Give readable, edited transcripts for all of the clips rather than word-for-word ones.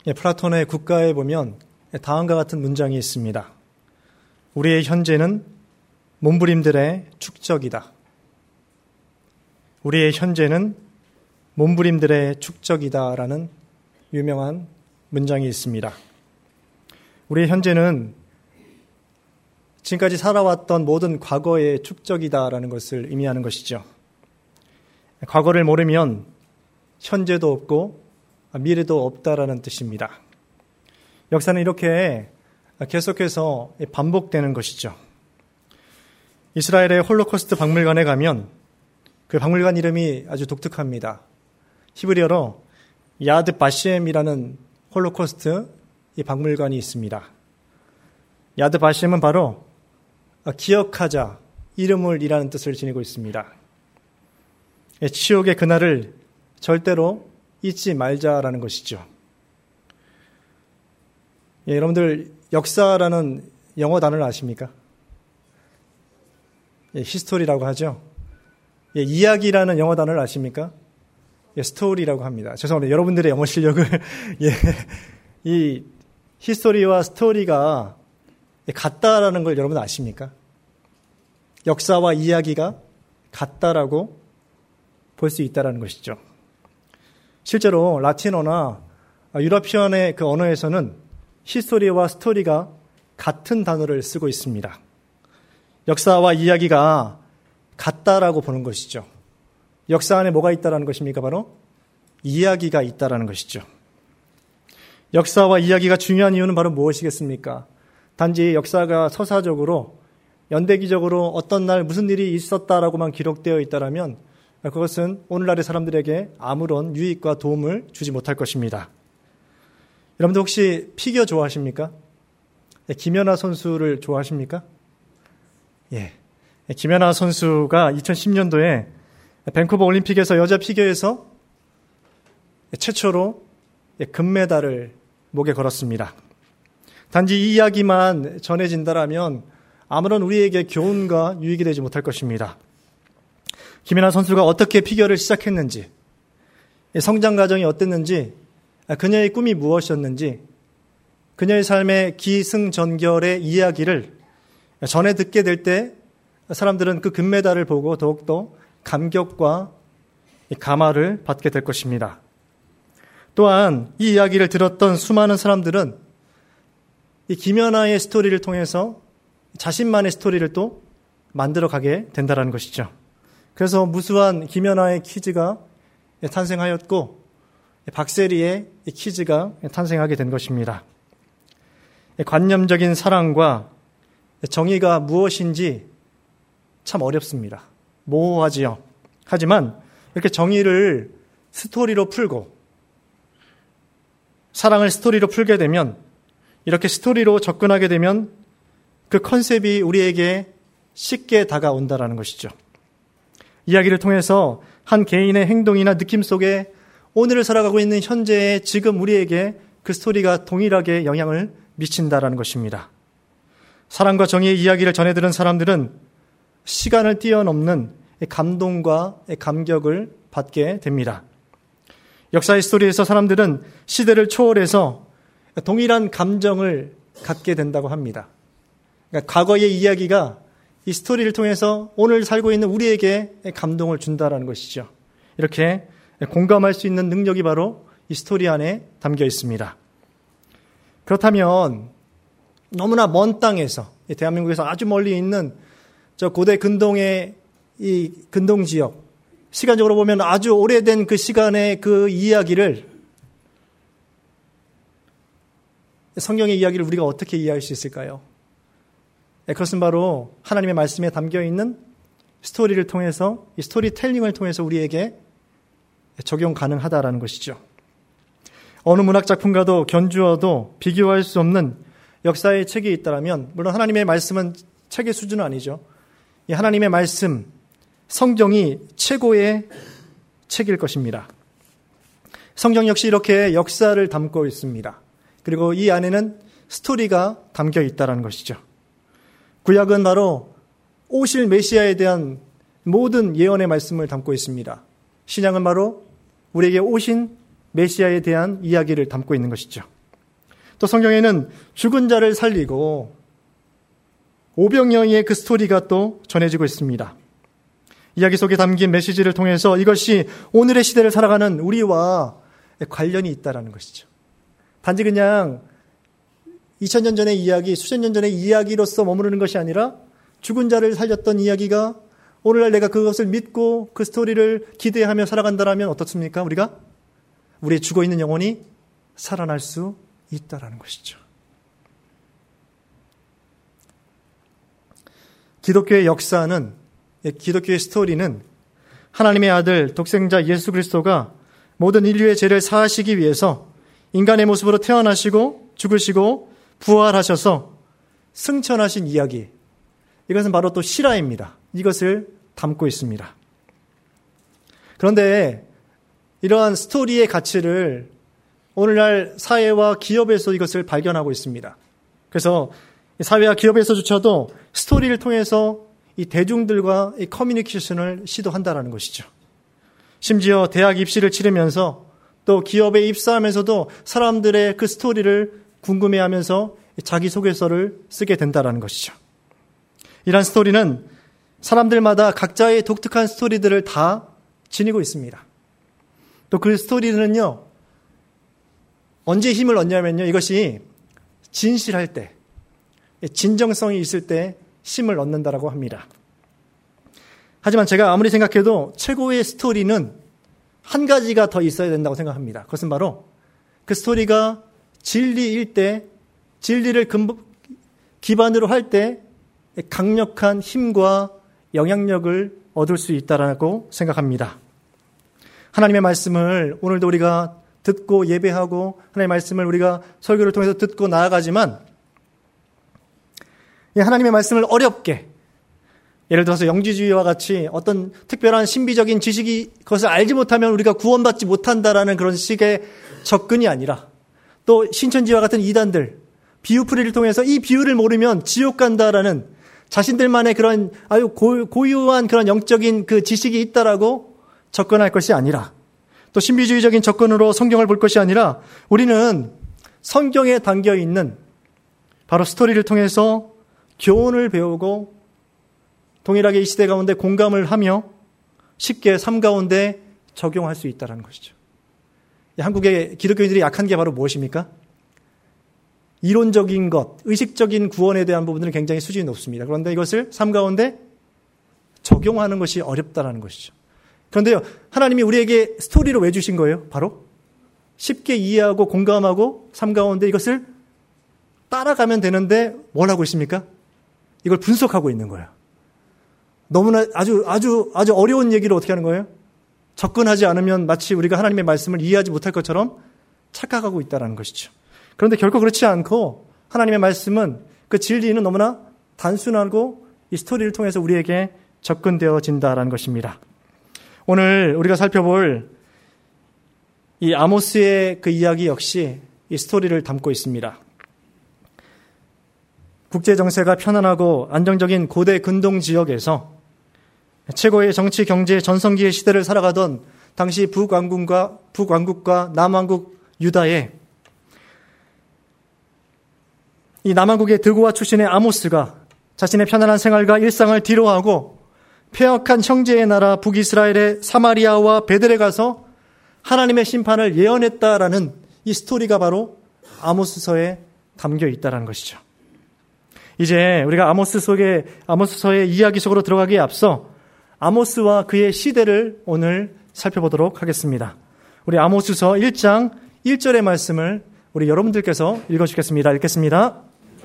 플라톤의 국가에 보면 다음과 같은 문장이 있습니다. 우리의 현재는 몸부림들의 축적이다. 우리의 현재는 몸부림들의 축적이다라는 유명한 문장이 있습니다. 우리의 현재는 지금까지 살아왔던 모든 과거의 축적이다라는 것을 의미하는 것이죠. 과거를 모르면 현재도 없고 미래도 없다라는 뜻입니다. 역사는 이렇게 계속해서 반복되는 것이죠. 이스라엘의 홀로코스트 박물관에 가면 그 박물관 이름이 아주 독특합니다. 히브리어로 야드 바셴이라는 홀로코스트 이 박물관이 있습니다. 야드 바셴은 바로 기억하자, 이름을 이라는 뜻을 지니고 있습니다. 치욕의 그날을 절대로 잊지 말자라는 것이죠. 여러분들 역사라는 영어 단어를 아십니까? 히스토리라고 하죠. 이야기라는 영어 단어를 아십니까? 스토리라고 합니다. 죄송합니다. 여러분들의 영어 실력을 이 히스토리와 스토리가 같다라는 걸 여러분 아십니까? 역사와 이야기가 같다라고 볼 수 있다라는 것이죠. 실제로 라틴어나 유러피언의 그 언어에서는 히스토리와 스토리가 같은 단어를 쓰고 있습니다. 역사와 이야기가 같다라고 보는 것이죠. 역사 안에 뭐가 있다라는 것입니까? 바로 이야기가 있다라는 것이죠. 역사와 이야기가 중요한 이유는 바로 무엇이겠습니까? 단지 역사가 서사적으로 연대기적으로 어떤 날 무슨 일이 있었다라고만 기록되어 있다라면 그것은 오늘날의 사람들에게 아무런 유익과 도움을 주지 못할 것입니다. 여러분들 혹시 피겨 좋아하십니까? 김연아 선수를 좋아하십니까? 예. 김연아 선수가 2010년도에 밴쿠버 올림픽에서 여자 피겨에서 최초로 금메달을 목에 걸었습니다. 단지 이 이야기만 전해진다라면 아무런 우리에게 교훈과 유익이 되지 못할 것입니다. 김연아 선수가 어떻게 피겨를 시작했는지, 성장 과정이 어땠는지, 그녀의 꿈이 무엇이었는지, 그녀의 삶의 기승전결의 이야기를 전해 듣게 될 때 사람들은 그 금메달을 보고 더욱더 감격과 감화를 받게 될 것입니다. 또한 이 이야기를 들었던 수많은 사람들은 이 김연아의 스토리를 통해서 자신만의 스토리를 또 만들어가게 된다는 것이죠. 그래서 무수한 김연아의 퀴즈가 탄생하였고 박세리의 퀴즈가 탄생하게 된 것입니다. 관념적인 사랑과 정의가 무엇인지 참 어렵습니다. 모호하지요. 하지만 이렇게 정의를 스토리로 풀고 사랑을 스토리로 풀게 되면, 이렇게 스토리로 접근하게 되면 그 컨셉이 우리에게 쉽게 다가온다라는 것이죠. 이야기를 통해서 한 개인의 행동이나 느낌 속에 오늘을 살아가고 있는 현재의 지금 우리에게 그 스토리가 동일하게 영향을 미친다라는 것입니다. 사랑과 정의의 이야기를 전해들은 사람들은 시간을 뛰어넘는 감동과 감격을 받게 됩니다. 역사의 스토리에서 사람들은 시대를 초월해서 동일한 감정을 갖게 된다고 합니다. 그러니까 과거의 이야기가 이 스토리를 통해서 오늘 살고 있는 우리에게 감동을 준다라는 것이죠. 이렇게 공감할 수 있는 능력이 바로 이 스토리 안에 담겨 있습니다. 그렇다면 너무나 먼 땅에서, 대한민국에서 아주 멀리 있는 저 고대 근동의 이 근동 지역, 시간적으로 보면 아주 오래된 그 시간의 그 이야기를, 성경의 이야기를 우리가 어떻게 이해할 수 있을까요? 그것은 바로 하나님의 말씀에 담겨 있는 스토리를 통해서, 이 스토리텔링을 통해서 우리에게 적용 가능하다라는 것이죠. 어느 문학 작품과도 견주어도 비교할 수 없는 역사의 책이 있다면, 물론 하나님의 말씀은 책의 수준은 아니죠. 이 하나님의 말씀, 성경이 최고의 책일 것입니다. 성경 역시 이렇게 역사를 담고 있습니다. 그리고 이 안에는 스토리가 담겨 있다는 것이죠. 구약은 바로 오실 메시아에 대한 모든 예언의 말씀을 담고 있습니다. 신약은 바로 우리에게 오신 메시아에 대한 이야기를 담고 있는 것이죠. 또 성경에는 죽은 자를 살리고 오병이어의 그 스토리가 또 전해지고 있습니다. 이야기 속에 담긴 메시지를 통해서 이것이 오늘의 시대를 살아가는 우리와 관련이 있다는 것이죠. 단지 그냥 2000년 전의 이야기, 수천 년 전의 이야기로서 머무르는 것이 아니라 죽은 자를 살렸던 이야기가 오늘날 내가 그것을 믿고 그 스토리를 기대하며 살아간다면 어떻습니까? 우리의 죽어있는 영혼이 살아날 수 있다는 것이죠. 기독교의 역사는, 기독교의 스토리는 하나님의 아들 독생자 예수 그리스도가 모든 인류의 죄를 사하시기 위해서 인간의 모습으로 태어나시고 죽으시고 부활하셔서 승천하신 이야기, 이것은 바로 또 실화입니다. 이것을 담고 있습니다. 그런데 이러한 스토리의 가치를 오늘날 사회와 기업에서 이것을 발견하고 있습니다. 그래서 사회와 기업에서조차도 스토리를 통해서 이 대중들과 이 커뮤니케이션을 시도한다는 것이죠. 심지어 대학 입시를 치르면서 또 기업에 입사하면서도 사람들의 그 스토리를 궁금해하면서 자기소개서를 쓰게 된다는 것이죠. 이러한 스토리는 사람들마다 각자의 독특한 스토리들을 다 지니고 있습니다. 또 그 스토리는요, 언제 힘을 얻냐면요, 이것이 진실할 때, 진정성이 있을 때 힘을 얻는다라고 합니다. 하지만 제가 아무리 생각해도 최고의 스토리는 한 가지가 더 있어야 된다고 생각합니다. 그것은 바로 그 스토리가 진리일 때, 진리를 기반으로 할 때 강력한 힘과 영향력을 얻을 수 있다라고 생각합니다. 하나님의 말씀을 오늘도 우리가 듣고 예배하고 하나님의 말씀을 우리가 설교를 통해서 듣고 나아가지만 하나님의 말씀을 어렵게, 예를 들어서 영지주의와 같이 어떤 특별한 신비적인 지식이 그것을 알지 못하면 우리가 구원받지 못한다라는 그런 식의 접근이 아니라, 또 신천지와 같은 이단들, 비유풀이를 통해서 이 비유를 모르면 지옥 간다라는 자신들만의 그런 아주 고유한 그런 영적인 그 지식이 있다라고 접근할 것이 아니라, 또 신비주의적인 접근으로 성경을 볼 것이 아니라, 우리는 성경에 담겨 있는 바로 스토리를 통해서 교훈을 배우고 동일하게 이 시대 가운데 공감을 하며 쉽게 삶 가운데 적용할 수 있다는 것이죠. 한국의 기독교인들이 약한 게 바로 무엇입니까? 이론적인 것, 의식적인 구원에 대한 부분들은 굉장히 수준이 높습니다. 그런데 이것을 삶 가운데 적용하는 것이 어렵다는 것이죠. 그런데요, 하나님이 우리에게 스토리로 왜 주신 거예요? 바로 쉽게 이해하고 공감하고 삶 가운데 이것을 따라가면 되는데 뭘 하고 있습니까? 이걸 분석하고 있는 거예요. 너무나 아주 어려운 얘기를 어떻게 하는 거예요? 접근하지 않으면 마치 우리가 하나님의 말씀을 이해하지 못할 것처럼 착각하고 있다는 것이죠. 그런데 결코 그렇지 않고 하나님의 말씀은, 그 진리는 너무나 단순하고 이 스토리를 통해서 우리에게 접근되어진다라는 것입니다. 오늘 우리가 살펴볼 이 아모스의 그 이야기 역시 이 스토리를 담고 있습니다. 국제 정세가 편안하고 안정적인 고대 근동 지역에서 최고의 정치, 경제, 전성기의 시대를 살아가던 당시 북왕국과 남왕국 유다에 이 남왕국의 드고아 출신의 아모스가 자신의 편안한 생활과 일상을 뒤로하고 폐역한 형제의 나라 북이스라엘의 사마리아와 베델에 가서 하나님의 심판을 예언했다라는 이 스토리가 바로 아모스서에 담겨 있다는 것이죠. 이제 우리가 아모스서의 이야기 속으로 들어가기에 앞서 아모스와 그의 시대를 오늘 살펴보도록 하겠습니다. 우리 아모스서 1장 1절의 말씀을 우리 여러분들께서 읽어주겠습니다. 읽겠습니다.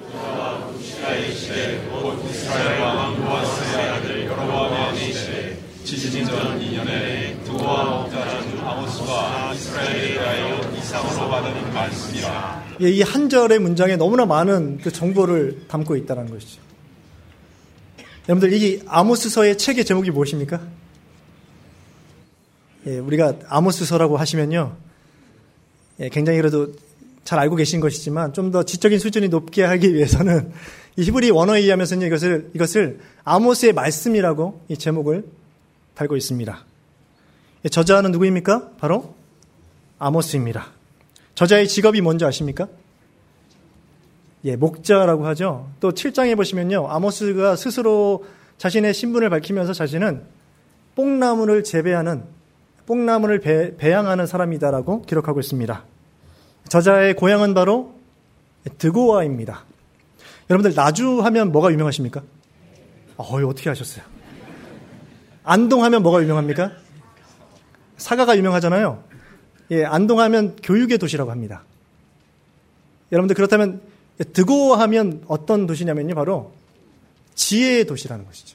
지지전 2년에 두고와 목자는 아모스가 이스라엘에 대하여 이상으로 받은 말씀이라. 이 한 절의 문장에 너무나 많은 그 정보를 담고 있다는 것이죠. 여러분들, 이 아모스서의 책의 제목이 무엇입니까? 우리가 아모스서라고 하시면요, 굉장히 그래도 잘 알고 계신 것이지만 좀 더 지적인 수준이 높게 하기 위해서는 이 히브리 원어에 의하면서는 이것을 아모스의 말씀이라고 이 제목을 달고 있습니다. 저자는 누구입니까? 바로 아모스입니다. 저자의 직업이 뭔지 아십니까? 목자라고 하죠. 또 7장에 보시면요. 아모스가 스스로 자신의 신분을 밝히면서 자신은 뽕나무를 재배하는, 뽕나무를 배양하는 사람이다라고 기록하고 있습니다. 저자의 고향은 바로 드고아입니다. 여러분들 나주하면 뭐가 유명하십니까? 어떻게 하셨어요? 안동하면 뭐가 유명합니까? 사과가 유명하잖아요. 안동하면 교육의 도시라고 합니다. 여러분들 그렇다면 드고아하면 어떤 도시냐면요, 바로 지혜의 도시라는 것이죠.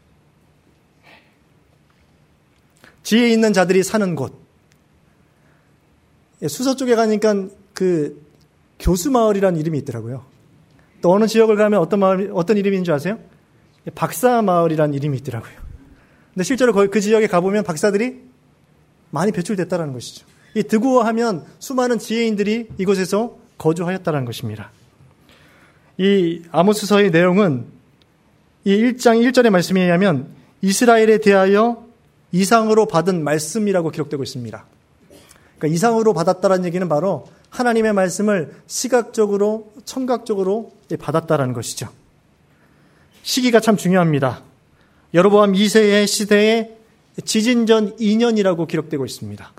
지혜 있는 자들이 사는 곳. 수서 쪽에 가니까 그 교수마을이라는 이름이 있더라고요. 또 어느 지역을 가면 어떤 이름인 줄 아세요? 박사마을이라는 이름이 있더라고요. 근데 실제로 그 지역에 가보면 박사들이 많이 배출됐다는 것이죠. 이 드고아 하면 수많은 지혜인들이 이곳에서 거주하였다는 것입니다. 이 아모스서의 내용은 이 1장 1절의 말씀에 의하면 이스라엘에 대하여 이상으로 받은 말씀이라고 기록되고 있습니다. 그러니까 이상으로 받았다는 얘기는 바로 하나님의 말씀을 시각적으로, 청각적으로 받았다는 것이죠. 시기가 참 중요합니다. 여로보암 2세의 시대에 지진전 2년이라고 기록되고 있습니다.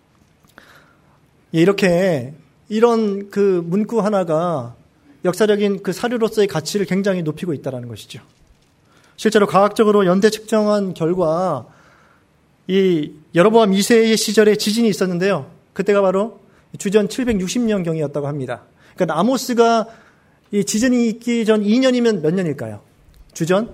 이렇게 이런 그 문구 하나가 역사적인 그 사료로서의 가치를 굉장히 높이고 있다는 것이죠. 실제로 과학적으로 연대 측정한 결과 이 여로보암 2세의 시절에 지진이 있었는데요. 그때가 바로 주전 760년경이었다고 합니다. 그러니까 아모스가 이 지진이 있기 전 2년이면 몇 년일까요? 주전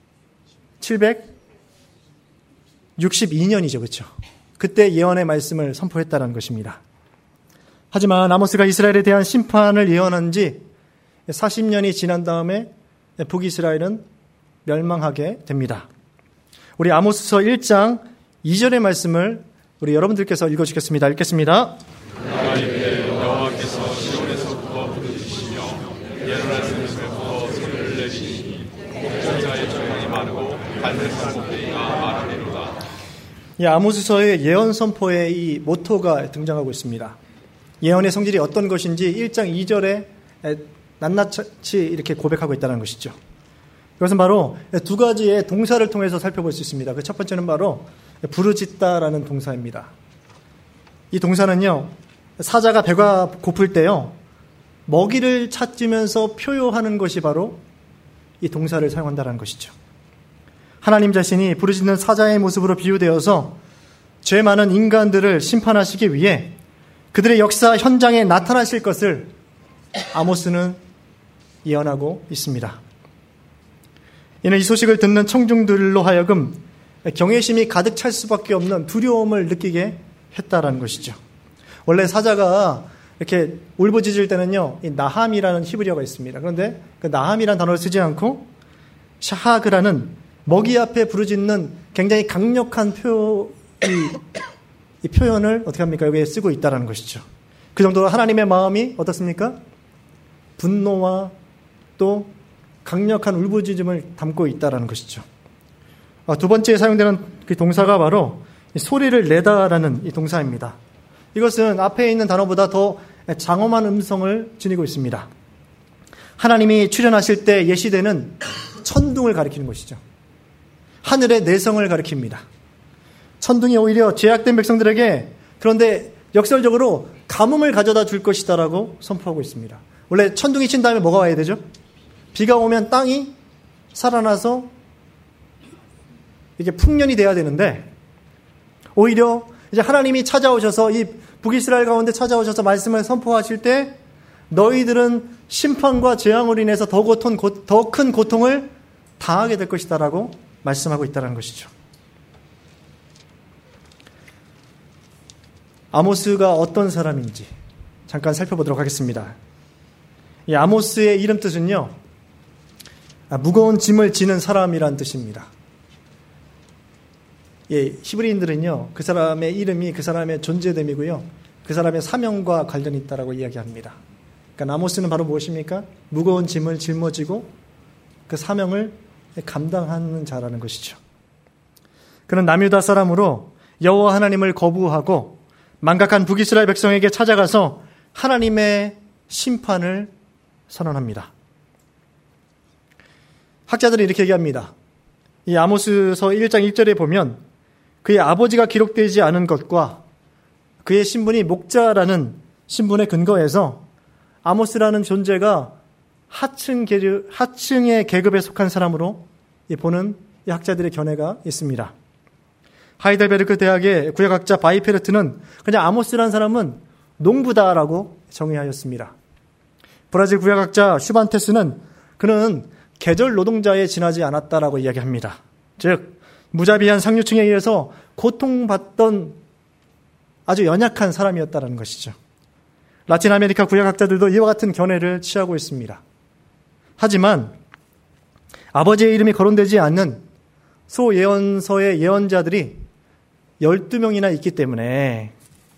762년이죠. 그렇죠? 그때 예언의 말씀을 선포했다는 것입니다. 하지만 아모스가 이스라엘에 대한 심판을 예언한 지 40년이 지난 다음에 북이스라엘은 멸망하게 됩니다. 우리 아모스서 1장 2절의 말씀을 우리 여러분들께서 읽어주겠습니다. 읽겠습니다. 하나님의 여호와께서 시온에서부터 부르짖으시며 예루살렘에서부터 소리를 내시니 목전자의 조용히 마르고 갈대산 꼭대기가 마르리로다. 이 아모스서의 예언 선포의 이 모토가 등장하고 있습니다. 예언의 성질이 어떤 것인지 1장 2절에 낱낱이 이렇게 고백하고 있다는 것이죠. 이것은 바로 두 가지의 동사를 통해서 살펴볼 수 있습니다. 그 첫 번째는 바로 부르짖다라는 동사입니다. 이 동사는요, 사자가 배가 고플 때요, 먹이를 찾으면서 표효하는 것이 바로 이 동사를 사용한다는 것이죠. 하나님 자신이 부르짖는 사자의 모습으로 비유되어서 죄 많은 인간들을 심판하시기 위해 그들의 역사 현장에 나타나실 것을 아모스는 예언하고 있습니다. 이는 이 소식을 듣는 청중들로 하여금 경외심이 가득 찰 수밖에 없는 두려움을 느끼게 했다라는 것이죠. 원래 사자가 이렇게 울부짖을 때는요, 이 나함이라는 히브리어가 있습니다. 그런데 그 나함이라는 단어를 쓰지 않고 샤하그라는 먹이 앞에 부르짖는 굉장히 강력한 이 표현을 어떻게 합니까? 여기에 쓰고 있다라는 것이죠. 그 정도로 하나님의 마음이 어떻습니까? 분노와 또 강력한 울부짖음을 담고 있다라는 것이죠. 두 번째에 사용되는 그 동사가 바로 소리를 내다라는 이 동사입니다. 이것은 앞에 있는 단어보다 더 장엄한 음성을 지니고 있습니다. 하나님이 출현하실 때 예시되는 천둥을 가리키는 것이죠. 하늘의 내성을 가리킵니다. 천둥이 오히려 죄악된 백성들에게 그런데 역설적으로 가뭄을 가져다 줄 것이다라고 선포하고 있습니다. 원래 천둥이 친 다음에 뭐가 와야 되죠? 비가 오면 땅이 살아나서 이게 풍년이 돼야 되는데 오히려 이제 하나님이 찾아오셔서 이 북이스라엘 가운데 찾아오셔서 말씀을 선포하실 때 너희들은 심판과 재앙으로 인해서 더 큰 고통을 당하게 될 것이다라고 말씀하고 있다는 것이죠. 아모스가 어떤 사람인지 잠깐 살펴보도록 하겠습니다. 이 아모스의 이름 뜻은요, 무거운 짐을 지는 사람이란 뜻입니다. 히브리인들은요, 그 사람의 이름이 그 사람의 존재됨이고요, 그 사람의 사명과 관련이 있다라고 이야기합니다. 그러니까 아모스는 바로 무엇입니까? 무거운 짐을 짊어지고 그 사명을 감당하는 자라는 것이죠. 그는 남유다 사람으로 여호와 하나님을 거부하고 망각한 북이스라엘 백성에게 찾아가서 하나님의 심판을 선언합니다. 학자들은 이렇게 얘기합니다. 이 아모스서 1장 1절에 보면 그의 아버지가 기록되지 않은 것과 그의 신분이 목자라는 신분에 근거해서 아모스라는 존재가 하층의 계급에 속한 사람으로 보는 이 학자들의 견해가 있습니다. 하이델베르크 대학의 구약학자 바이페르트는 그냥 아모스라는 사람은 농부다라고 정의하였습니다. 브라질 구약학자 슈반테스는 그는 계절 노동자에 지나지 않았다라고 이야기합니다. 즉 무자비한 상류층에 의해서 고통받던 아주 연약한 사람이었다는 것이죠. 라틴 아메리카 구약학자들도 이와 같은 견해를 취하고 있습니다. 하지만 아버지의 이름이 거론되지 않는 소예언서의 예언자들이 12명이나 있기 때문에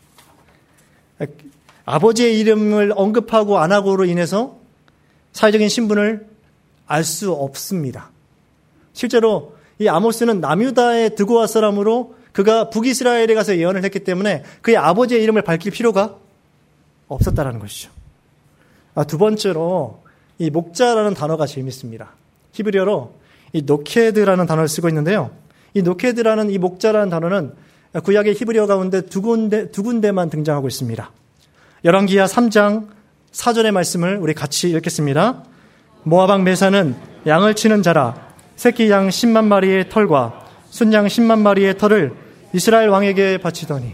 아버지의 이름을 언급하고 안 하고로 인해서 사회적인 신분을 알 수 없습니다. 실제로 이 아모스는 남유다의 드고아 사람으로 그가 북이스라엘에 가서 예언을 했기 때문에 그의 아버지의 이름을 밝힐 필요가 없었다라는 것이죠. 두 번째로 이 목자라는 단어가 재밌습니다. 히브리어로 이 노케드라는 단어를 쓰고 있는데요. 이 노케드라는 이 목자라는 단어는 구약의 히브리어 가운데 두 군데만 등장하고 있습니다. 열왕기하 3장 4절의 말씀을 우리 같이 읽겠습니다. 모압 왕 메사는 양을 치는 자라 새끼 양 10만 마리의 털과 순양 10만 마리의 털을 이스라엘 왕에게 바치더니.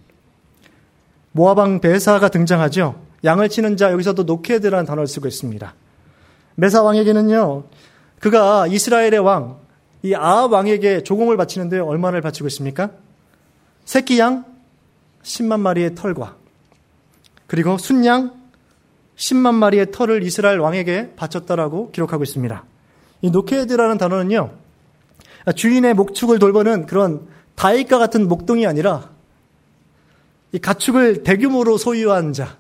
모압 왕 메사가 등장하죠. 양을 치는 자, 여기서도 노케드라는 단어를 쓰고 있습니다. 메사 왕에게는요, 그가 이스라엘의 왕, 이 아합 왕에게 조공을 바치는데 얼마를 바치고 있습니까? 새끼 양 10만 마리의 털과 그리고 순양 10만 마리의 털을 이스라엘 왕에게 바쳤다라고 기록하고 있습니다. 이 노케드라는 단어는요, 주인의 목축을 돌보는 그런 다윗과 같은 목동이 아니라 이 가축을 대규모로 소유한 자,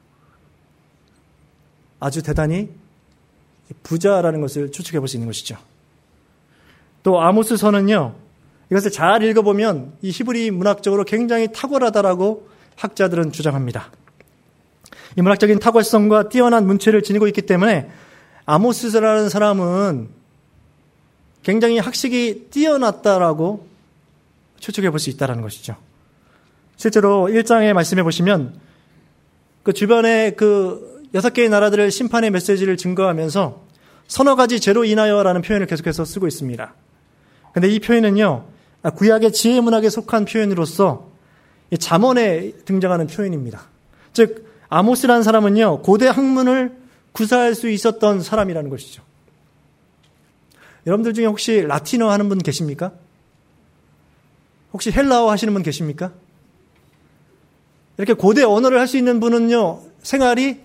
아주 대단히 부자라는 것을 추측해 볼 수 있는 것이죠. 또 아모스서는요, 이것을 잘 읽어보면 이 히브리 문학적으로 굉장히 탁월하다라고 학자들은 주장합니다. 이 문학적인 탁월성과 뛰어난 문체를 지니고 있기 때문에 아모스라는 사람은 굉장히 학식이 뛰어났다라고 추측해 볼 수 있다는 것이죠. 실제로 1장에 말씀해 보시면 그 주변에 그 6개의 나라들을 심판의 메시지를 증거하면서 서너 가지 죄로 인하여라는 표현을 계속해서 쓰고 있습니다. 그런데 이 표현은요, 구약의 지혜 문학에 속한 표현으로서 잠언에 등장하는 표현입니다. 즉 아모스라는 사람은요, 고대 학문을 구사할 수 있었던 사람이라는 것이죠. 여러분들 중에 혹시 라틴어 하는 분 계십니까? 혹시 헬라어 하시는 분 계십니까? 이렇게 고대 언어를 할 수 있는 분은요, 생활이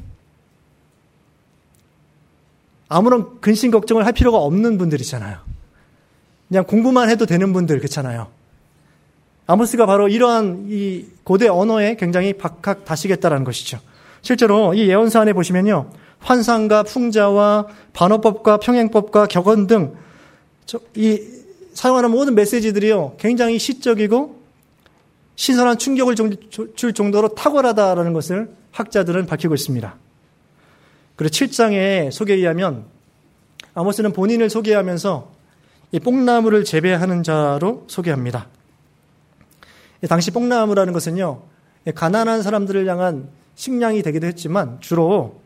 아무런 근심 걱정을 할 필요가 없는 분들이잖아요. 그냥 공부만 해도 되는 분들, 그렇잖아요. 아모스가 바로 이러한 이 고대 언어에 굉장히 박학다식했다라는 것이죠. 실제로 이 예언서 안에 보시면요, 환상과 풍자와 반어법과 평행법과 격언 등 이 사용하는 모든 메시지들이요, 굉장히 시적이고 신선한 충격을 줄 정도로 탁월하다라는 것을 학자들은 밝히고 있습니다. 그리고 7장의 소개에 의하면 아모스는 본인을 소개하면서 이 뽕나무를 재배하는 자로 소개합니다. 당시 뽕나무라는 것은요, 가난한 사람들을 향한 식량이 되기도 했지만 주로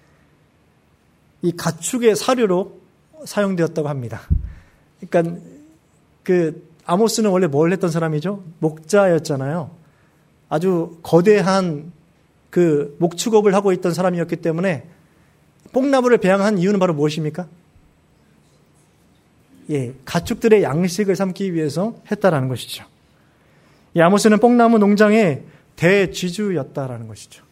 이 가축의 사료로 사용되었다고 합니다. 그러니까 그 아모스는 원래 뭘 했던 사람이죠? 목자였잖아요. 아주 거대한 그 목축업을 하고 있던 사람이었기 때문에 뽕나무를 배양한 이유는 바로 무엇입니까? 예, 가축들의 양식을 삼기 위해서 했다라는 것이죠. 이 아모스는 뽕나무 농장의 대쥐주였다라는 것이죠.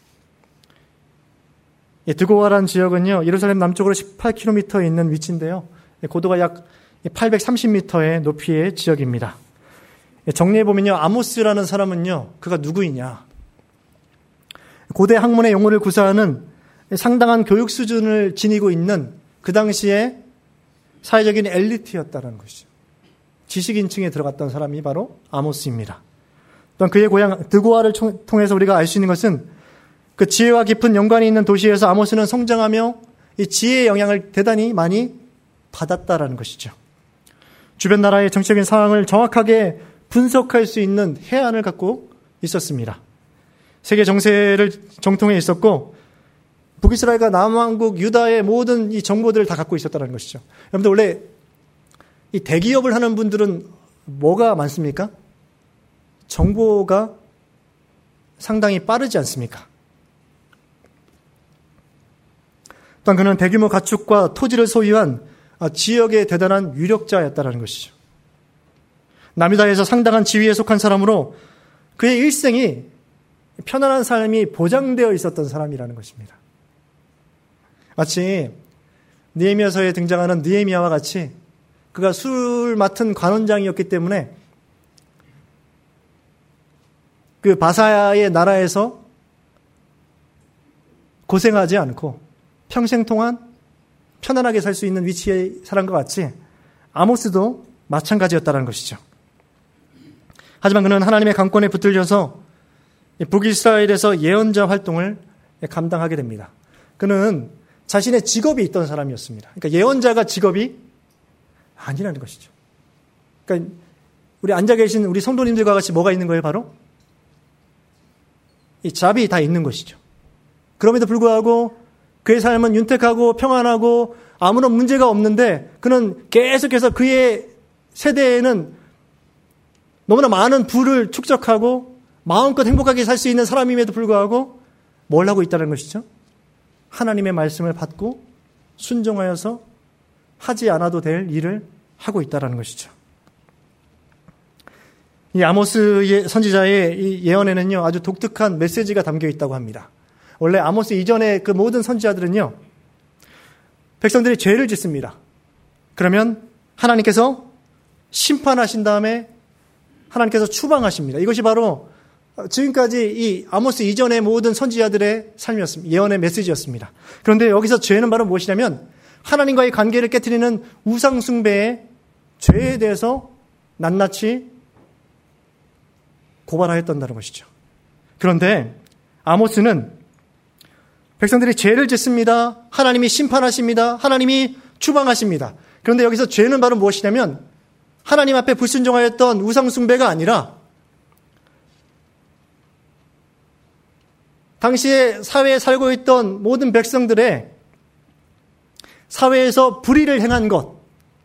예, 드고아라는 지역은요, 예루살렘 남쪽으로 18km에 있는 위치인데요, 고도가 약 830m의 높이의 지역입니다. 정리해보면요, 아모스라는 사람은요, 그가 누구이냐. 고대 학문의 용어를 구사하는 상당한 교육 수준을 지니고 있는 그 당시에 사회적인 엘리트였다는 것이죠. 지식인층에 들어갔던 사람이 바로 아모스입니다. 또한 그의 고향 드고아를 통해서 우리가 알 수 있는 것은 그 지혜와 깊은 연관이 있는 도시에서 아모스는 성장하며 이 지혜의 영향을 대단히 많이 받았다라는 것이죠. 주변 나라의 정치적인 상황을 정확하게 분석할 수 있는 해안을 갖고 있었습니다. 세계 정세를 정통해 있었고 북이스라엘과 남왕국 유다의 모든 이 정보들을 다 갖고 있었다는 것이죠. 여러분들 원래 이 대기업을 하는 분들은 뭐가 많습니까? 정보가 상당히 빠르지 않습니까? 또한 그는 대규모 가축과 토지를 소유한 지역의 대단한 유력자였다는 것이죠. 남유다에서 상당한 지위에 속한 사람으로 그의 일생이 편안한 삶이 보장되어 있었던 사람이라는 것입니다. 마치 느헤미야서에 등장하는 느헤미야와 같이 그가 술 맡은 관원장이었기 때문에 그 바사의 나라에서 고생하지 않고 평생 동안 편안하게 살 수 있는 위치의 사람과 같이 아모스도 마찬가지였다는 것이죠. 하지만 그는 하나님의 강권에 붙들려서 북이스라엘에서 예언자 활동을 감당하게 됩니다. 그는 자신의 직업이 있던 사람이었습니다. 그러니까 예언자가 직업이 아니라는 것이죠. 그러니까 우리 앉아 계신 우리 성도님들과 같이 뭐가 있는 거예요? 바로 이 잡이 다 있는 것이죠. 그럼에도 불구하고 그의 삶은 윤택하고 평안하고 아무런 문제가 없는데 그는 계속해서 그의 세대에는 너무나 많은 부를 축적하고 마음껏 행복하게 살 수 있는 사람임에도 불구하고 뭘 하고 있다는 것이죠? 하나님의 말씀을 받고 순종하여서 하지 않아도 될 일을 하고 있다는 것이죠. 이 아모스 선지자의 이 예언에는요, 아주 독특한 메시지가 담겨 있다고 합니다. 원래 아모스 이전의 그 모든 선지자들은요, 백성들이 죄를 짓습니다. 그러면 하나님께서 심판하신 다음에 하나님께서 추방하십니다. 이것이 바로 지금까지 이 아모스 이전의 모든 선지자들의 삶이었습니다. 예언의 메시지였습니다. 그런데 여기서 죄는 바로 무엇이냐면 하나님과의 관계를 깨트리는 우상숭배의 죄에 대해서 낱낱이 고발하였다는 것이죠. 그런데 아모스는 백성들이 죄를 짓습니다. 하나님이 심판하십니다. 하나님이 추방하십니다. 그런데 여기서 죄는 바로 무엇이냐면 하나님 앞에 불순종하였던 우상숭배가 아니라 당시에 사회에 살고 있던 모든 백성들의 사회에서 불의를 행한 것.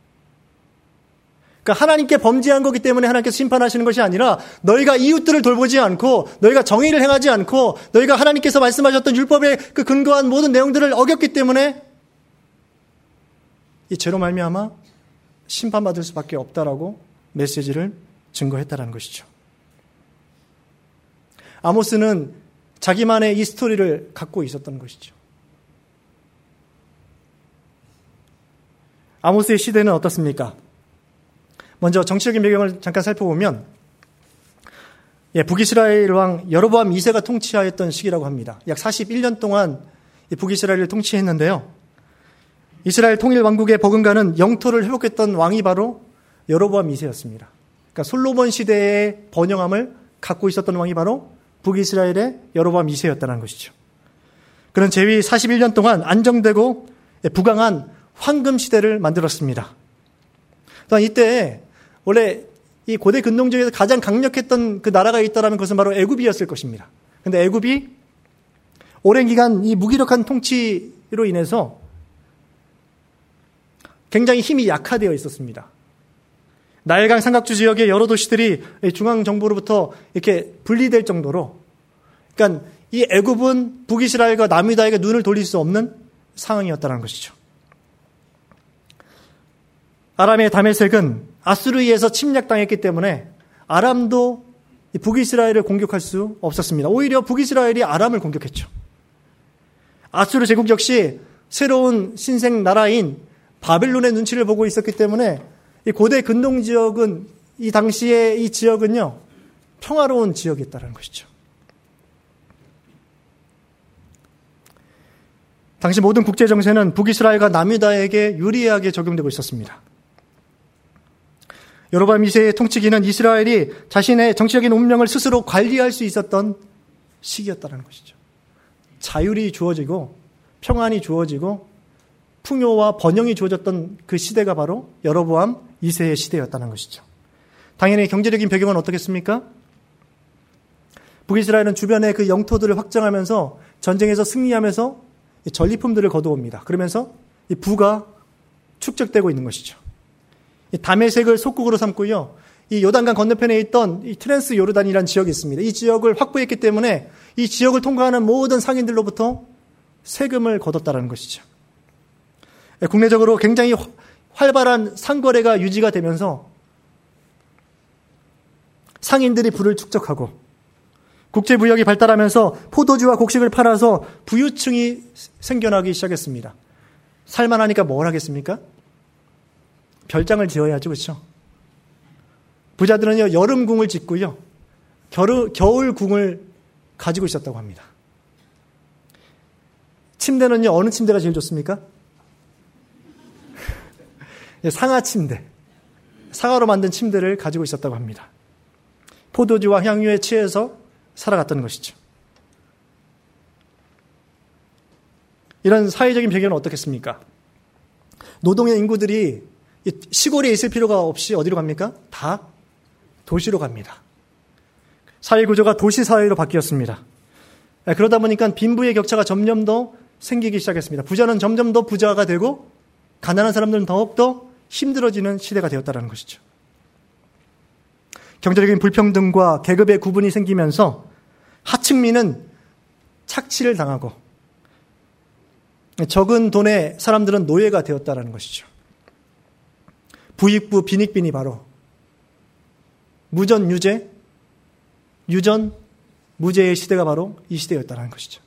그러니까 하나님께 범죄한 거기 때문에 하나님께서 심판하시는 것이 아니라 너희가 이웃들을 돌보지 않고 너희가 정의를 행하지 않고 너희가 하나님께서 말씀하셨던 율법에 그 근거한 모든 내용들을 어겼기 때문에 이 죄로 말미암아 심판받을 수밖에 없다라고 메시지를 증거했다라는 것이죠. 아모스는 자기만의 이 스토리를 갖고 있었던 것이죠. 아모스의 시대는 어떻습니까? 먼저 정치적인 배경을 잠깐 살펴보면 북이스라엘 왕 여로보암 2세가 통치하였던 시기라고 합니다. 약 41년 동안 북이스라엘을 통치했는데요. 이스라엘 통일 왕국의 버금가는 영토를 회복했던 왕이 바로 여로보암 2세였습니다. 그러니까 솔로몬 시대의 번영함을 갖고 있었던 왕이 바로 북이스라엘의 여로보암 2세였다는 것이죠. 그는 재위 41년 동안 안정되고 부강한 황금 시대를 만들었습니다. 또한 이때 원래 이 고대 근동지역에서 가장 강력했던 그 나라가 있다라면 그것은 바로 애굽이었을 것입니다. 그런데 애굽이 오랜 기간 이 무기력한 통치로 인해서 굉장히 힘이 약화되어 있었습니다. 나일강 삼각주 지역의 여러 도시들이 중앙 정부로부터 이렇게 분리될 정도로, 그러니까 이 애굽은 북이스라엘과 남유다에게 눈을 돌릴 수 없는 상황이었다는 것이죠. 아람의 다메섹은 아수르에서 침략당했기 때문에 아람도 북이스라엘을 공격할 수 없었습니다. 오히려 북이스라엘이 아람을 공격했죠. 아수르 제국 역시 새로운 신생 나라인 바벨론의 눈치를 보고 있었기 때문에 이 고대 근동 지역은 이 당시의 이 지역은요 평화로운 지역이었다는 것이죠. 당시 모든 국제 정세는 북이스라엘과 남유다에게 유리하게 적용되고 있었습니다. 여로보암 2세의 통치기는 이스라엘이 자신의 정치적인 운명을 스스로 관리할 수 있었던 시기였다는 것이죠. 자율이 주어지고 평안이 주어지고 풍요와 번영이 주어졌던 그 시대가 바로 여로보암 2세의 시대였다는 것이죠. 당연히 경제적인 배경은 어떻겠습니까? 북이스라엘은 주변의 그 영토들을 확장하면서 전쟁에서 승리하면서 전리품들을 거두옵니다. 그러면서 이 부가 축적되고 있는 것이죠. 이 다메섹을 속국으로 삼고요. 이 요단강 건너편에 있던 이 트랜스 요르단이라는 지역이 있습니다. 이 지역을 확보했기 때문에 이 지역을 통과하는 모든 상인들로부터 세금을 거뒀다는 것이죠. 국내적으로 굉장히 활발한 상거래가 유지가 되면서 상인들이 부를 축적하고 국제무역이 발달하면서 포도주와 곡식을 팔아서 부유층이 생겨나기 시작했습니다. 살만하니까 뭘 하겠습니까? 별장을 지어야죠, 그렇죠? 부자들은요, 여름궁을 짓고요, 겨울궁을 가지고 있었다고 합니다. 침대는요, 어느 침대가 제일 좋습니까? 상하 침대. 상하로 만든 침대를 가지고 있었다고 합니다. 포도주와 향유에 취해서 살아갔던 것이죠. 이런 사회적인 배경은 어떻겠습니까? 노동의 인구들이 시골에 있을 필요가 없이 어디로 갑니까? 다 도시로 갑니다. 사회 구조가 도시 사회로 바뀌었습니다. 그러다 보니까 빈부의 격차가 점점 더 생기기 시작했습니다. 부자는 점점 더 부자가 되고 가난한 사람들은 더욱더 힘들어지는 시대가 되었다는 것이죠. 경제적인 불평등과 계급의 구분이 생기면서 하층민은 착취를 당하고 적은 돈의 사람들은 노예가 되었다는 것이죠. 부익부 빈익빈이 바로 무전 유제, 유전 무제의 시대가 바로 이 시대였다는 것이죠.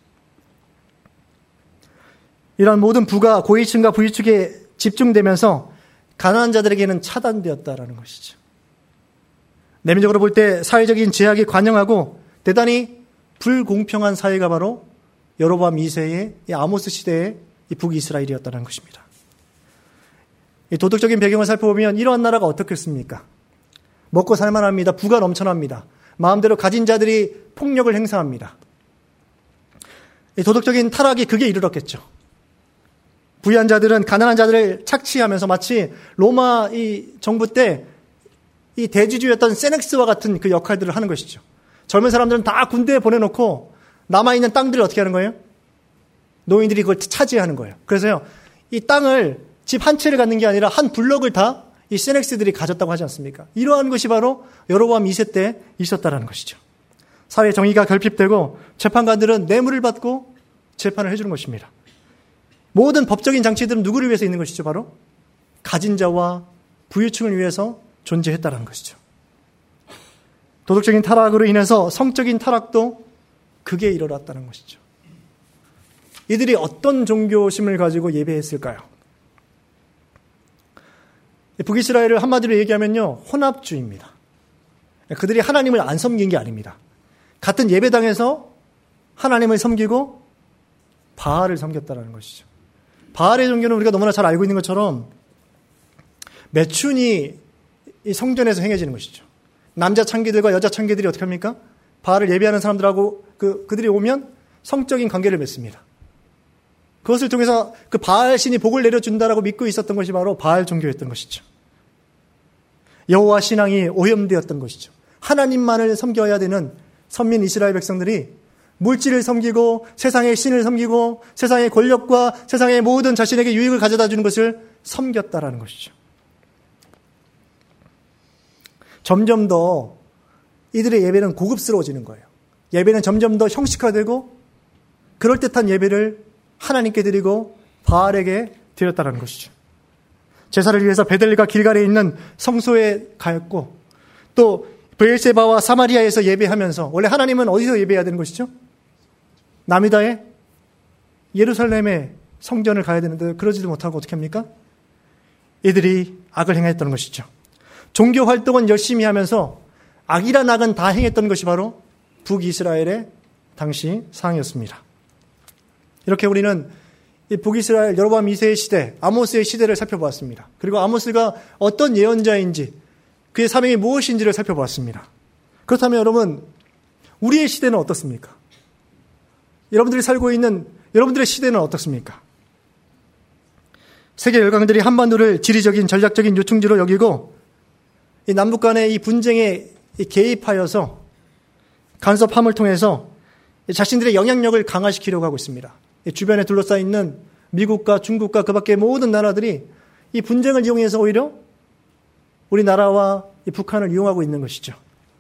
이런 모든 부가 고위층과 부유층에 집중되면서 가난한 자들에게는 차단되었다는 것이죠. 내면적으로 볼 때 사회적인 제약이 관영하고 대단히 불공평한 사회가 바로 여로보암 2세의 이 아모스 시대의 이 북이스라엘이었다는 것입니다. 이 도덕적인 배경을 살펴보면 이러한 나라가 어떻겠습니까? 먹고 살만합니다. 부가 넘쳐납니다. 마음대로 가진 자들이 폭력을 행사합니다. 이 도덕적인 타락이 극에 이르렀겠죠. 부유한 자들은 가난한 자들을 착취하면서 마치 로마 이 정부 때 이 대지주였던 세넥스와 같은 그 역할들을 하는 것이죠. 젊은 사람들은 다 군대에 보내놓고 남아있는 땅들을 어떻게 하는 거예요? 노인들이 그걸 차지하는 거예요. 그래서요, 이 땅을 집 한 채를 갖는 게 아니라 한 블럭을 다 이 세넥스들이 가졌다고 하지 않습니까? 이러한 것이 바로 여로보암 2세 때 있었다는 것이죠. 사회 정의가 결핍되고 재판관들은 뇌물을 받고 재판을 해주는 것입니다. 모든 법적인 장치들은 누구를 위해서 있는 것이죠? 바로 가진 자와 부유층을 위해서 존재했다는 것이죠. 도덕적인 타락으로 인해서 성적인 타락도 극에 이르렀다는 것이죠. 이들이 어떤 종교심을 가지고 예배했을까요? 북이스라엘을 한마디로 얘기하면요, 혼합주의입니다. 그들이 하나님을 안 섬긴 게 아닙니다. 같은 예배당에서 하나님을 섬기고 바알을 섬겼다는 것이죠. 바알의 종교는 우리가 너무나 잘 알고 있는 것처럼 매춘이 이 성전에서 행해지는 것이죠. 남자 창기들과 여자 창기들이 어떻게 합니까? 바알을 예배하는 사람들하고 그들이 오면 성적인 관계를 맺습니다. 그것을 통해서 그 바알 신이 복을 내려준다라고 믿고 있었던 것이 바로 바알 종교였던 것이죠. 여호와 신앙이 오염되었던 것이죠. 하나님만을 섬겨야 되는 선민 이스라엘 백성들이 물질을 섬기고 세상의 신을 섬기고 세상의 권력과 세상의 모든 자신에게 유익을 가져다 주는 것을 섬겼다라는 것이죠. 점점 더 이들의 예배는 고급스러워지는 거예요. 예배는 점점 더 형식화되고 그럴듯한 예배를 하나님께 드리고 바알에게 드렸다는 것이죠. 제사를 위해서 베델과 길갈에 있는 성소에 가였고 또 브엘세바와 사마리아에서 예배하면서 원래 하나님은 어디서 예배해야 되는 것이죠? 남유다의 예루살렘의 성전을 가야 되는데 그러지도 못하고 어떻게 합니까? 이들이 악을 행했던 것이죠. 종교 활동은 열심히 하면서 악이란 악은 다 행했던 것이 바로 북이스라엘의 당시 상황이었습니다. 이렇게 우리는 이 북이스라엘 여로보암 2세의 시대, 아모스의 시대를 살펴보았습니다. 그리고 아모스가 어떤 예언자인지 그의 사명이 무엇인지를 살펴보았습니다. 그렇다면 여러분, 우리의 시대는 어떻습니까? 여러분들이 살고 있는 여러분들의 시대는 어떻습니까? 세계 열강들이 한반도를 지리적인 전략적인 요충지로 여기고 이 남북 간의 이 분쟁에 개입하여서 간섭함을 통해서 자신들의 영향력을 강화시키려고 하고 있습니다. 주변에 둘러싸여 있는 미국과 중국과 그 밖의 모든 나라들이 이 분쟁을 이용해서 오히려 우리나라와 이 북한을 이용하고 있는 것이죠.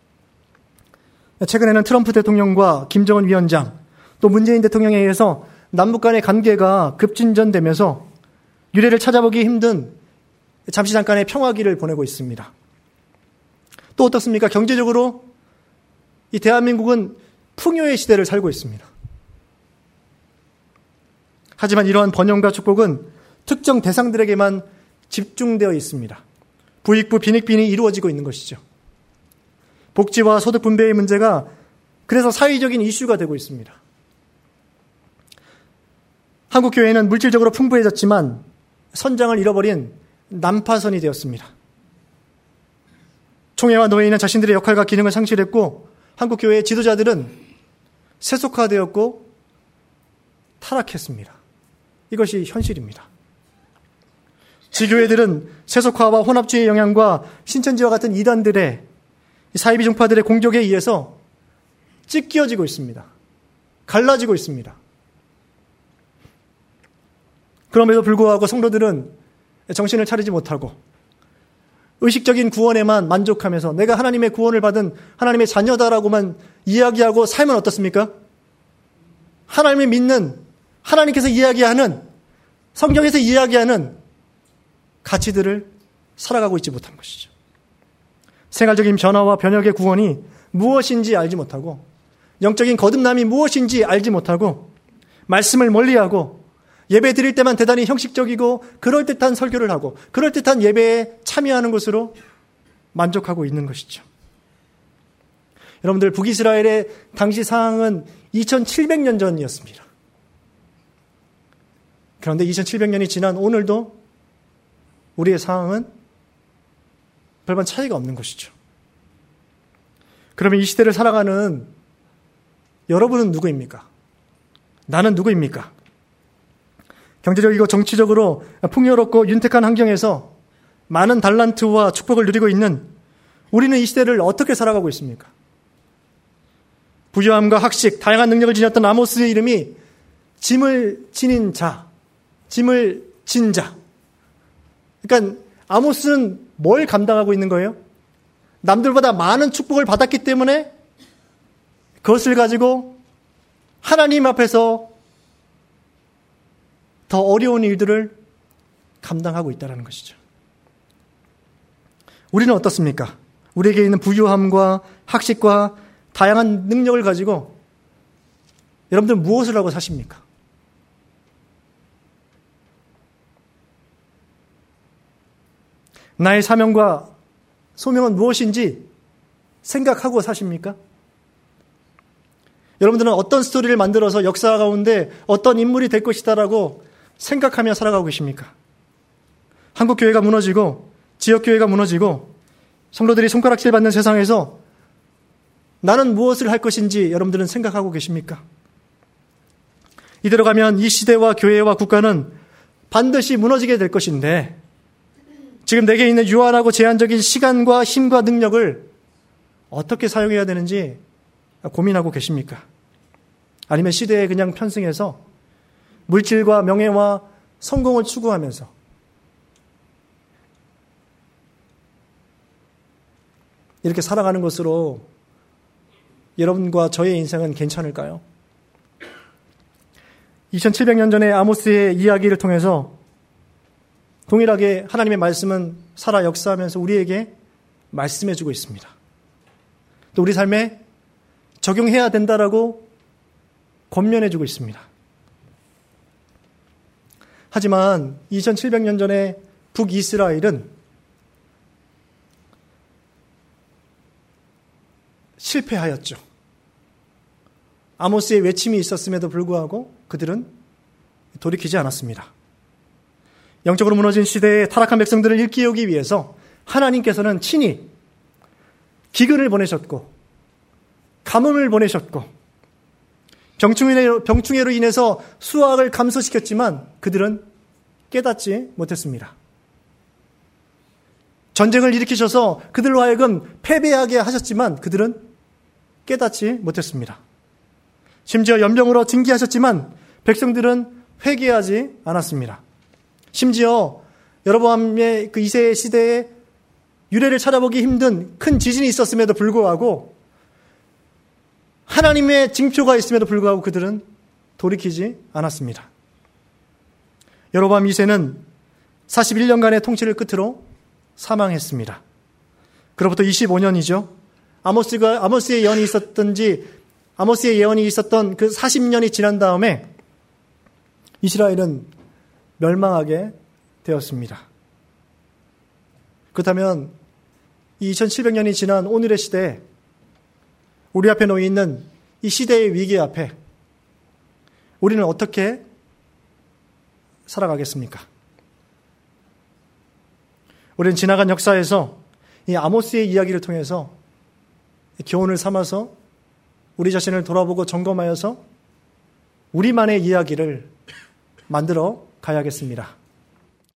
최근에는 트럼프 대통령과 김정은 위원장 또 문재인 대통령에 의해서 남북 간의 관계가 급진전되면서 유례를 찾아보기 힘든 잠시 잠깐의 평화기를 보내고 있습니다. 또 어떻습니까? 경제적으로 이 대한민국은 풍요의 시대를 살고 있습니다. 하지만 이러한 번영과 축복은 특정 대상들에게만 집중되어 있습니다. 부익부 빈익빈이 이루어지고 있는 것이죠. 복지와 소득 분배의 문제가 그래서 사회적인 이슈가 되고 있습니다. 한국 교회는 물질적으로 풍부해졌지만 선장을 잃어버린 난파선이 되었습니다. 총회와 노회의는 자신들의 역할과 기능을 상실했고 한국 교회의 지도자들은 세속화되었고 타락했습니다. 이것이 현실입니다. 지교회들은 세속화와 혼합주의의 영향과 신천지와 같은 이단들의 사이비 종파들의 공격에 의해서 찢겨지고 있습니다. 갈라지고 있습니다. 그럼에도 불구하고 성도들은 정신을 차리지 못하고 의식적인 구원에만 만족하면서 내가 하나님의 구원을 받은 하나님의 자녀다라고만 이야기하고 살면 어떻습니까? 하나님을 믿는, 하나님께서 이야기하는, 성경에서 이야기하는 가치들을 살아가고 있지 못한 것이죠. 생활적인 변화와 변혁의 구원이 무엇인지 알지 못하고 영적인 거듭남이 무엇인지 알지 못하고 말씀을 멀리하고 예배 드릴 때만 대단히 형식적이고 그럴듯한 설교를 하고 그럴듯한 예배에 참여하는 것으로 만족하고 있는 것이죠. 여러분들, 북이스라엘의 당시 상황은 2700년 전이었습니다. 그런데 2700년이 지난 오늘도 우리의 상황은 별반 차이가 없는 것이죠. 그러면 이 시대를 살아가는 여러분은 누구입니까? 나는 누구입니까? 경제적이고 정치적으로 풍요롭고 윤택한 환경에서 많은 달란트와 축복을 누리고 있는 우리는 이 시대를 어떻게 살아가고 있습니까? 부유함과 학식, 다양한 능력을 지녔던 아모스의 이름이 짐을 지닌 자, 짐을 진 자. 그러니까 아모스는 뭘 감당하고 있는 거예요? 남들보다 많은 축복을 받았기 때문에 그것을 가지고 하나님 앞에서 더 어려운 일들을 감당하고 있다는 것이죠. 우리는 어떻습니까? 우리에게 있는 부유함과 학식과 다양한 능력을 가지고 여러분들 무엇을 하고 사십니까? 나의 사명과 소명은 무엇인지 생각하고 사십니까? 여러분들은 어떤 스토리를 만들어서 역사 가운데 어떤 인물이 될 것이다라고 생각하며 살아가고 계십니까? 한국교회가 무너지고 지역교회가 무너지고 성도들이 손가락질 받는 세상에서 나는 무엇을 할 것인지 여러분들은 생각하고 계십니까? 이대로 가면 이 시대와 교회와 국가는 반드시 무너지게 될 것인데 지금 내게 있는 유한하고 제한적인 시간과 힘과 능력을 어떻게 사용해야 되는지 고민하고 계십니까? 아니면 시대에 그냥 편승해서 물질과 명예와 성공을 추구하면서 이렇게 살아가는 것으로 여러분과 저의 인생은 괜찮을까요? 2700년 전에 아모스의 이야기를 통해서 동일하게 하나님의 말씀은 살아 역사하면서 우리에게 말씀해주고 있습니다. 또 우리 삶에 적용해야 된다라고 권면해주고 있습니다. 하지만 2700년 전에 북이스라엘은 실패하였죠. 아모스의 외침이 있었음에도 불구하고 그들은 돌이키지 않았습니다. 영적으로 무너진 시대의 타락한 백성들을 일깨우기 위해서 하나님께서는 친히 기근을 보내셨고 가뭄을 보내셨고 병충해로 인해서 수확을 감소시켰지만 그들은 깨닫지 못했습니다. 전쟁을 일으키셔서 그들로 하여금 패배하게 하셨지만 그들은 깨닫지 못했습니다. 심지어 연병으로 징계하셨지만 백성들은 회개하지 않았습니다. 심지어 여로보암의 그 2세 시대에 유래를 찾아보기 힘든 큰 지진이 있었음에도 불구하고 하나님의 징표가 있음에도 불구하고 그들은 돌이키지 않았습니다. 여로보암 2세는 41년간의 통치를 끝으로 사망했습니다. 그로부터 25년이죠. 아모스의 예언이 있었던 그 40년이 지난 다음에 이스라엘은 멸망하게 되었습니다. 그렇다면 이 2700년이 지난 오늘의 시대에 우리 앞에 놓여 있는 이 시대의 위기 앞에 우리는 어떻게 살아가겠습니까? 우리는 지나간 역사에서 이 아모스의 이야기를 통해서 교훈을 삼아서 우리 자신을 돌아보고 점검하여서 우리만의 이야기를 만들어 가야겠습니다.